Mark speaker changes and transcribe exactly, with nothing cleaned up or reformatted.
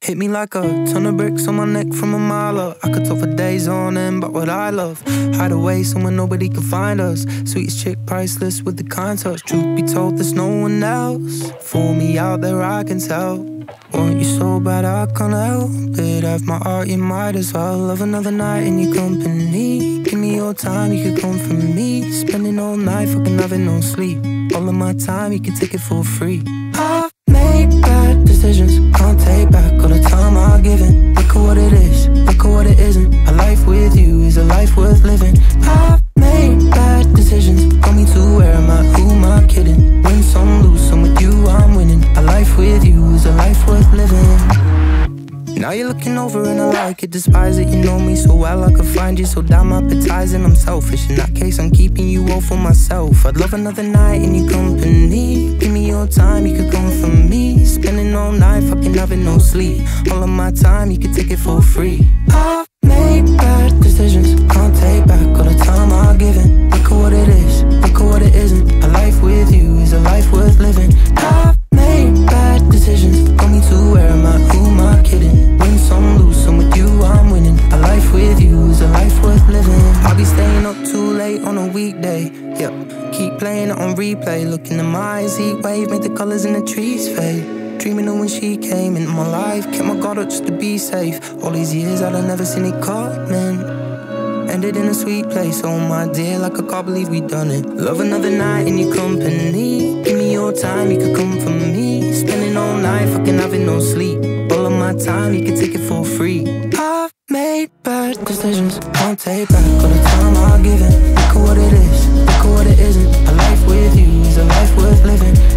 Speaker 1: Hit me like a ton of bricks on my neck from a mile up. I could talk for days on end about what I love. Hide away somewhere nobody can find us. Sweetest chick, priceless with the kind touch. Truth be told, there's no one else for me out there, I can tell. Want you so bad I can't help it. Have my heart, you might as well. Love another night in your company. Give me your time, you could come for me. Spending all night, fucking having no sleep. All of my time, you can take it for free. I've made bad decisions, can't take back all the time I've given. Look at what it is, look at what it isn't. A life with you is a life worth living. I've made bad decisions, got me to where am I, who am I kidding? Win some, lose some, with you I'm winning. A life with you is a life worth living. Now you're looking over and I like it. Despise it, you know me so well, I could find you so damn appetizing. I'm selfish, in that case I'm keeping you all for myself. I'd love another night in your company. Give me your time, you could come for me. Spending all night, fucking having no sleep. All of my time, you could take it for free. I've made bad decisions, can't take back all the time I've given. Look at what it is, look at what it isn't. A life with you is a life worth living. I've made bad decisions, got me to where am I, who am I kidding? Win some, lose some, with you I'm winning. A life with you is a life worth living. I'll be staying up too late on a weekday, yep. Keep playing it on replay, looking at my eyes, heat wave, make the colours in the trees fade. Dreaming of when she came into my life, kept my guard up just to be safe. All these years I'd have never seen it coming. Ended in a sweet place, oh my dear, like I can't believe we done it. Love another night in your company. Give me your time, you could come for me. Spending all night, fucking having no sleep. All of my time, you can take it for free. I've made bad decisions, can't take back all the time I've given. Look at what it is, look at what it isn't. A life with you is a life worth living.